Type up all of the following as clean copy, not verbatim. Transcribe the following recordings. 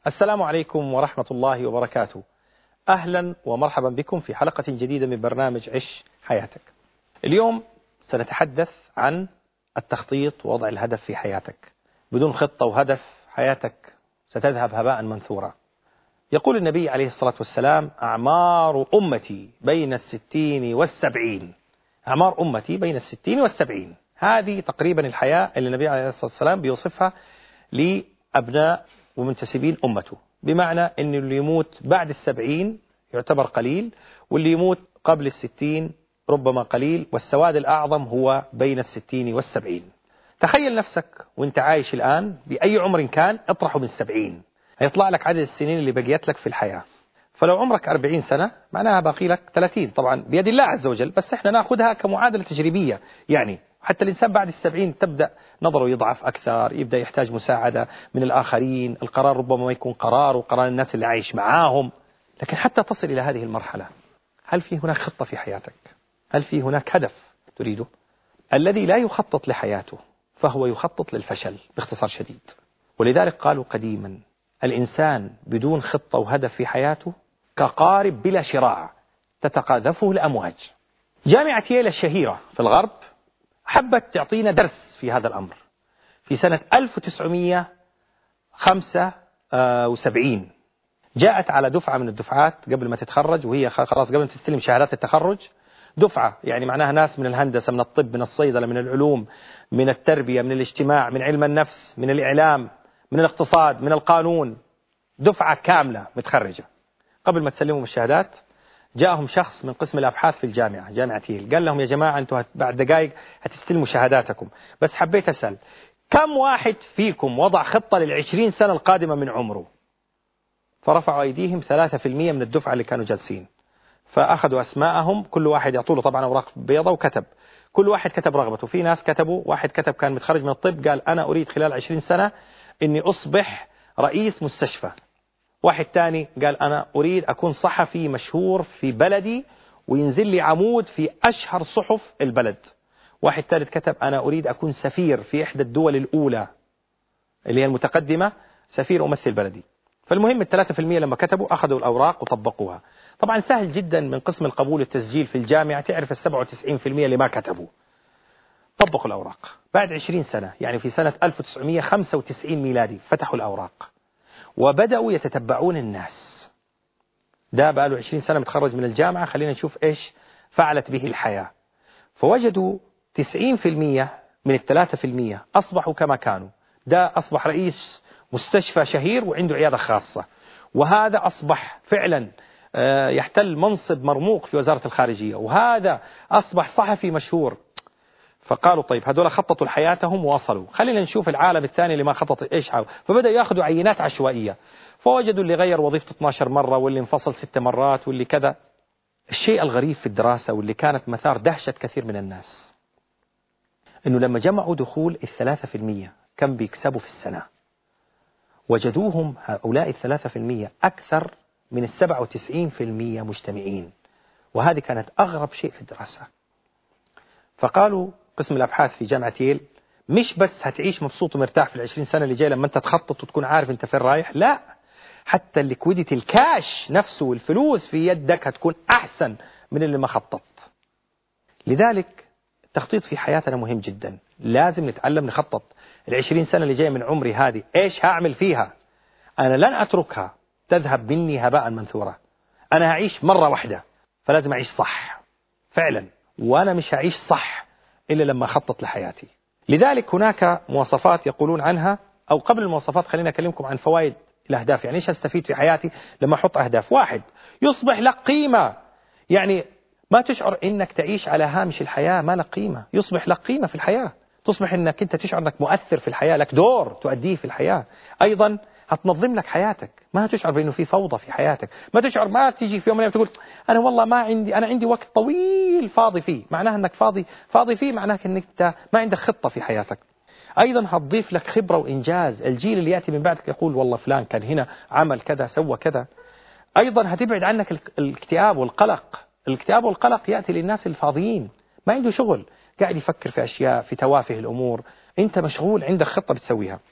السلام عليكم ورحمة الله وبركاته. أهلا ومرحبا بكم في حلقة جديدة من برنامج عش حياتك. اليوم سنتحدث عن التخطيط ووضع الهدف في حياتك. بدون خطة وهدف حياتك ستذهب هباء منثورا. يقول النبي عليه الصلاة والسلام: أعمار أمتي بين 60 والسبعين. أعمار أمتي بين 60 والسبعين، هذه تقريبا الحياة اللي النبي عليه الصلاة والسلام بيوصفها لأبناء ومنتسبين أمته، بمعنى أن اللي يموت بعد 70 يعتبر قليل، واللي يموت قبل 60 ربما قليل، والسواد الأعظم هو بين 60 والسبعين. تخيل نفسك وانت عايش الآن بأي عمر كان، اطرحه من 70، هيطلع لك عدد السنين اللي بقيت لك في الحياة. فلو عمرك 40 سنة معناها باقي لك 30، طبعا بيد الله عز وجل، بس احنا ناخذها كمعادلة تجريبية. يعني حتى الإنسان بعد 70 تبدأ نظره يضعف أكثر، يبدأ يحتاج مساعدة من الآخرين، القرار ربما ما يكون قرار وقرار الناس اللي عايش معاهم. لكن حتى تصل إلى هذه المرحلة، هل في هناك خطة في حياتك؟ هل في هناك هدف تريده؟ الذي لا يخطط لحياته فهو يخطط للفشل باختصار شديد. ولذلك قالوا قديما: الإنسان بدون خطة وهدف في حياته كقارب بلا شراع تتقاذفه الأمواج. جامعة ييل الشهيرة في الغرب حبت تعطينا درس في هذا الأمر. في سنة 1975 جاءت على دفعة من الدفعات قبل ما تتخرج، وهي خلاص قبل ما تستلم شهادات التخرج، دفعة يعني معناها ناس من الهندسة، من الطب، من الصيدلة، من العلوم، من التربية، من الاجتماع، من علم النفس، من الإعلام، من الاقتصاد، من القانون، دفعة كاملة متخرجة. قبل ما تسلمهم الشهادات جاءهم شخص من قسم الأبحاث في جامعة ييل، قال لهم: يا جماعة أنتم بعد دقائق هتستلموا شهاداتكم، بس حبيت أسأل كم واحد فيكم وضع خطة لل20 سنة القادمة من عمره؟ فرفعوا أيديهم 3% من الدفعة اللي كانوا جالسين. فأخذوا أسماءهم، كل واحد يعطوله طبعا أوراق بيضة وكتب، كل واحد كتب رغبته. في ناس كتبوا، واحد كتب كان متخرج من الطب قال: أنا أريد خلال 20 سنة إني أصبح رئيس مستشفى. واحد تاني قال: أنا أريد أكون صحفي مشهور في بلدي وينزل لي عمود في أشهر صحف البلد. واحد ثالث كتب: أنا أريد أكون سفير في إحدى الدول الأولى اللي هي المتقدمة، سفير أمثل بلدي. فالمهم 3% لما كتبوا أخذوا الأوراق وطبقوها. طبعا سهل جدا من قسم القبول والتسجيل في الجامعة تعرف 97% اللي ما كتبوا. طبقوا الأوراق بعد 20 سنة، يعني في سنة 1995 ميلادي، فتحوا الأوراق وبدأوا يتتبعون الناس. ده بقى له 20 سنة متخرج من الجامعة، خلينا نشوف إيش فعلت به الحياة. فوجدوا 90% من 3% أصبحوا كما كانوا. ده أصبح رئيس مستشفى شهير وعنده عيادة خاصة، وهذا أصبح فعلا يحتل منصب مرموق في وزارة الخارجية، وهذا أصبح صحفي مشهور. فقالوا: طيب هذول خططوا لحياتهم ووصلوا، خلينا نشوف العالم الثاني اللي ما خطط إيش حاول. فبدأوا يأخذوا عينات عشوائية، فوجدوا اللي غير وظيفته 12 مرة، واللي انفصل 6 مرات، واللي كذا. الشيء الغريب في الدراسة واللي كانت مثار دهشة كثير من الناس إنه لما جمعوا دخول 3% كم بيكسبوا في السنة، وجدوهم هؤلاء 3% أكثر من 97% مجتمعين. وهذه كانت أغرب شيء في الدراسة. فقالوا قسم الأبحاث في جامعة ييل: مش بس هتعيش مبسوط ومرتاح في 20 سنة اللي جاي لما أنت تخطط وتكون عارف أنت فين رايح، لا، حتى الليكويديتي، الكاش نفسه والفلوس في يدك هتكون أحسن من اللي ما خطط. لذلك التخطيط في حياتنا مهم جدا. لازم نتعلم نخطط. 20 سنة اللي جاي من عمري هذه إيش هعمل فيها؟ أنا لن أتركها تذهب مني هباء منثورا. أنا هعيش مرة واحدة، فلازم أعيش صح فعلا، وأنا مش هعيش صح إلا لما أخطط لحياتي. لذلك هناك مواصفات يقولون عنها، أو قبل المواصفات خلينا أكلمكم عن فوائد الأهداف. يعني إيش أستفيد في حياتي لما أحط أهداف؟ واحد، يصبح لك قيمة. يعني ما تشعر إنك تعيش على هامش الحياة، ما لك قيمة. يصبح لك قيمة في الحياة، تصبح إنك أنت تشعر إنك مؤثر في الحياة، لك دور تؤديه في الحياة. أيضا هتنظم لك حياتك، ما هتشعر بأنه في فوضى في حياتك. ما تشعر، ما تيجي في يوم من الأيام تقول: أنا والله ما عندي، أنا عندي وقت طويل فاضي فيه. معناها أنك فاضي فيه، معناه أنك أنت ما عندك خطة في حياتك. أيضا هتضيف لك خبرة وإنجاز. الجيل اللي يأتي من بعدك يقول: والله فلان كان هنا عمل كذا سوى كذا. أيضا هتبعد عنك الاكتئاب والقلق. الاكتئاب والقلق يأتي للناس الفاضيين، ما عنده شغل، قاعد يفكر في أشياء، في توافه الأمور. أنت مشغول، عندك خطة بتسويها.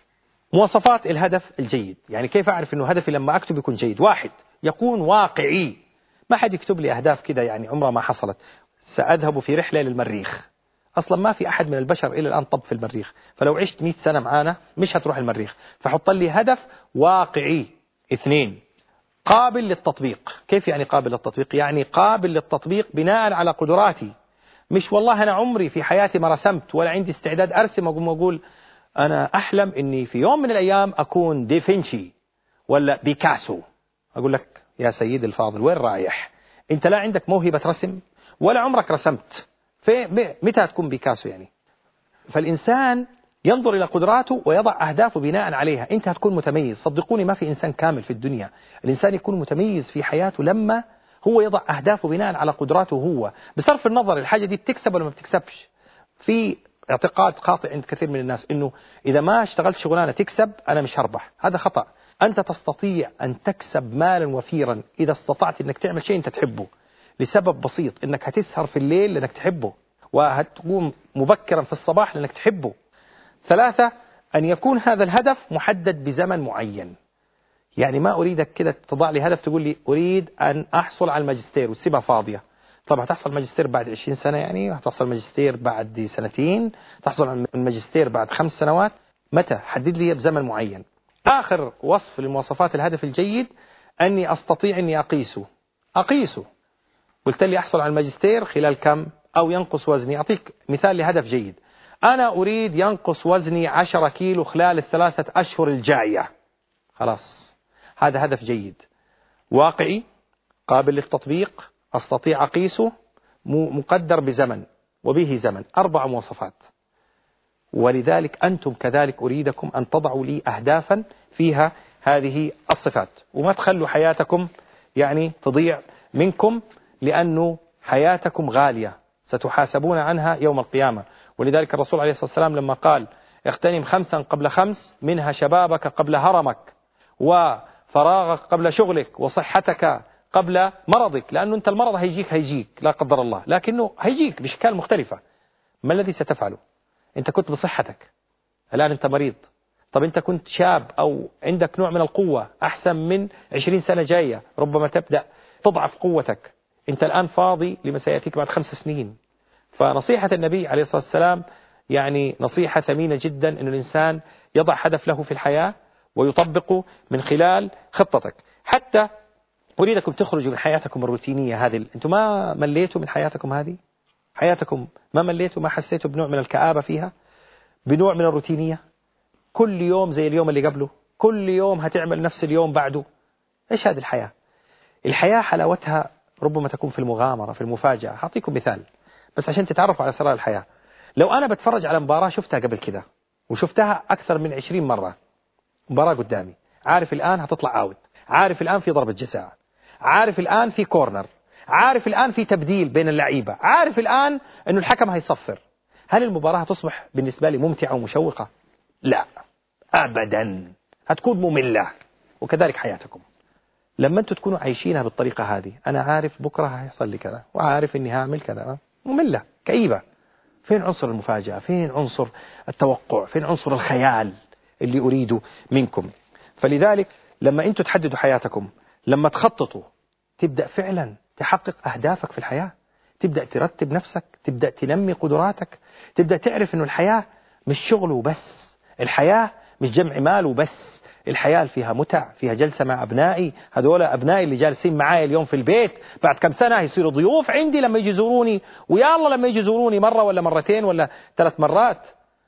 مواصفات الهدف الجيد، يعني كيف أعرف أنه هدفي لما أكتب يكون جيد؟ واحد، يكون واقعي. ما حد يكتب لي أهداف كده يعني عمرها ما حصلت، سأذهب في رحلة للمريخ. أصلا ما في أحد من البشر إلى الآن طب في المريخ، فلو عشت 100 سنة معانا مش هتروح المريخ. فحط لي هدف واقعي. اثنين، قابل للتطبيق. كيف يعني قابل للتطبيق؟ يعني قابل للتطبيق بناء على قدراتي. مش والله أنا عمري في حياتي ما رسمت ولا عندي استعداد أرسم وأقول أنا أحلم إني في يوم من الأيام أكون ديفنشي ولا بيكاسو. أقول لك يا سيد الفاضل وين رايح؟ أنت لا عندك موهبة رسم ولا عمرك رسمت، متى تكون بيكاسو يعني؟ فالإنسان ينظر إلى قدراته ويضع أهدافه بناء عليها. أنت هتكون متميز. صدقوني ما في إنسان كامل في الدنيا. الإنسان يكون متميز في حياته لما هو يضع أهدافه بناء على قدراته هو، بصرف النظر الحاجة دي بتكسب ولا ما بتكسبش. في اعتقاد خاطئ عند كثير من الناس إنه إذا ما اشتغلت شغلانة تكسب أنا مش هربح. هذا خطأ. أنت تستطيع أن تكسب مالا وفيرا إذا استطعت أنك تعمل شيء أنت تحبه، لسبب بسيط، أنك هتسهر في الليل لأنك تحبه، وهتقوم مبكرا في الصباح لأنك تحبه. ثلاثة، أن يكون هذا الهدف محدد بزمن معين. يعني ما أريدك كده تضع لي هدف تقول لي أريد أن أحصل على الماجستير وتسيبها فاضية. طب هتحصل ماجستير بعد 20 سنة يعني؟ هتحصل ماجستير بعد سنتين؟ تحصل على الماجستير بعد 5 سنوات؟ متى؟ حدد لي بزمن معين. آخر وصف لمواصفات الهدف الجيد أني أستطيع أني أقيسه. قلت لي أحصل على الماجستير خلال كم أو ينقص وزني. أعطيك مثال لهدف جيد. أنا أريد ينقص وزني 10 كيلو خلال 3 أشهر الجاية. خلاص، هذا هدف جيد، واقعي، قابل للتطبيق، أستطيع أقيسه، مقدر بزمن وبه زمن. 4 مواصفات. ولذلك أنتم كذلك أريدكم أن تضعوا لي أهدافا فيها هذه الصفات، وما تخلوا حياتكم يعني تضيع منكم، لأنه حياتكم غالية ستحاسبون عنها يوم القيامة. ولذلك الرسول عليه الصلاة والسلام لما قال اغتنم 5 قبل 5، منها شبابك قبل هرمك، وفراغك قبل شغلك، وصحتك قبل مرضك. لأنه أنت المرض هيجيك لا قدر الله، لكنه هيجيك بأشكال مختلفة. ما الذي ستفعله؟ أنت كنت بصحتك، الآن أنت مريض. طب أنت كنت شاب أو عندك نوع من القوة أحسن من 20 سنة جاية، ربما تبدأ تضعف قوتك. أنت الآن فاضي لما سيأتيك بعد 5 سنين. فنصيحة النبي عليه الصلاة والسلام يعني نصيحة ثمينة جدا، أن الإنسان يضع هدف له في الحياة ويطبقه من خلال خطتك. حتى أريدكم تخرجوا من حياتكم الروتينية هذه. أنتم ما مليتوا من حياتكم هذه؟ حياتكم ما مليتوا؟ ما حسيتوا بنوع من الكآبة فيها؟ بنوع من الروتينية؟ كل يوم زي اليوم اللي قبله، كل يوم هتعمل نفس اليوم بعده. إيش هذه الحياة؟ الحياة حلاوتها ربما تكون في المغامرة، في المفاجأة. هعطيكم مثال بس عشان تتعرفوا على أسرار الحياة. لو أنا بتفرج على مباراة شفتها قبل كده وشفتها أكثر من 20 مرة، مباراة قدامي، عارف الآن هتطلع أوت، عارف الآن في ضربة جزاء، عارف الآن في كورنر، عارف الآن في تبديل بين اللعيبة، عارف الآن أنه الحكم هيصفر، هل المباراة تصبح بالنسبة لي ممتعة ومشوقة؟ لا أبدا، هتكون مملة. وكذلك حياتكم لما أنتم تكونوا عايشينها بالطريقة هذه، أنا عارف بكرة هيحصل لي كذا وعارف أني هعمل كذا، مملة كئيبة. فين عنصر المفاجأة؟ فين عنصر التوقع؟ فين عنصر الخيال اللي أريده منكم؟ فلذلك لما أنتم تحددوا حياتكم، لما تخططوا، تبدأ فعلا تحقق أهدافك في الحياة، تبدأ ترتب نفسك، تبدأ تنمي قدراتك، تبدأ تعرف أنه الحياة مش شغل وبس، الحياة مش جمع مال وبس، الحياة فيها متع، فيها جلسة مع أبنائي، هذول أبنائي اللي جالسين معايا اليوم في البيت بعد كم سنة يصيروا ضيوف عندي لما يجي يزوروني، ويا الله لما يجي يزوروني مرة ولا مرتين ولا 3 مرات.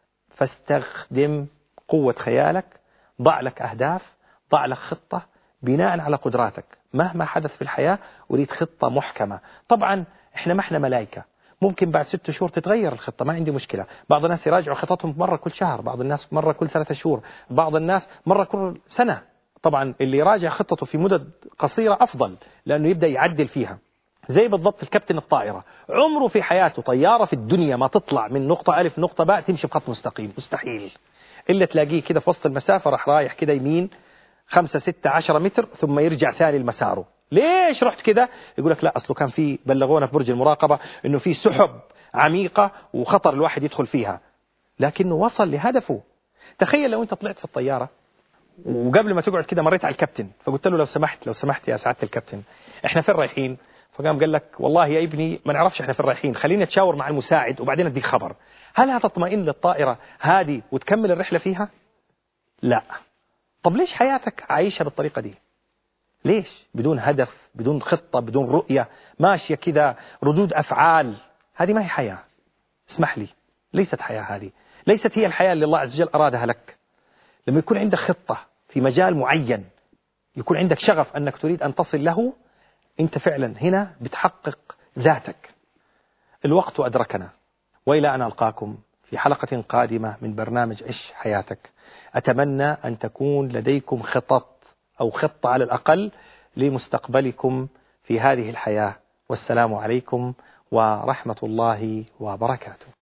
فاستخدم قوة خيالك، ضع لك أهداف، ضع لك خطة بناء على قدراتك. مهما حدث في الحياة أريد خطة محكمة. طبعا إحنا ما إحنا ملائكة، ممكن بعد 6 شهور تتغير الخطة، ما عندي مشكلة. بعض الناس يراجعوا خططهم مرة كل شهر، بعض الناس مرة كل 3 شهور، بعض الناس مرة كل سنة. طبعا اللي يراجع خطته في مدد قصيرة أفضل، لأنه يبدأ يعدل فيها. زي بالضبط الكابتن الطائرة، عمره في حياته طيارة في الدنيا ما تطلع من نقطة ألف نقطة باء تمشي بخط مستقيم، مستحيل. إلا تلاقيه كده في وسط المسافة راح رايح كده يمين 5 6 10 متر ثم يرجع ثاني لمساره. ليش رحت كده؟ يقول لك لا أصله كان في بلغونا في برج المراقبة إنه في سحب عميقة وخطر الواحد يدخل فيها، لكنه وصل لهدفه. تخيل لو أنت طلعت في الطيارة وقبل ما تقعد كده مريت على الكابتن، فقلت له لو سمحت يا سعادة الكابتن، إحنا فين رايحين؟ فقام قال لك والله يا ابني ما نعرفش إحنا فين رايحين، خليني أتشاور مع المساعد وبعدين أديك خبر. هل هتطمئن للطائرة هذه وتكمل الرحلة فيها؟ لا. طب ليش حياتك عايشها بالطريقة دي؟ ليش؟ بدون هدف، بدون خطة، بدون رؤية، ماشية كذا ردود أفعال. هذه ما هي حياة. اسمح لي، ليست حياة هذه، ليست هي الحياة اللي الله عز وجل أرادها لك. لما يكون عندك خطة في مجال معين، يكون عندك شغف أنك تريد أن تصل له، أنت فعلا هنا بتحقق ذاتك. الوقت أدركنا، وإلى أن ألقاكم في حلقة قادمة من برنامج عش حياتك. أتمنى أن تكون لديكم خطط أو خطة على الأقل لمستقبلكم في هذه الحياة. والسلام عليكم ورحمة الله وبركاته.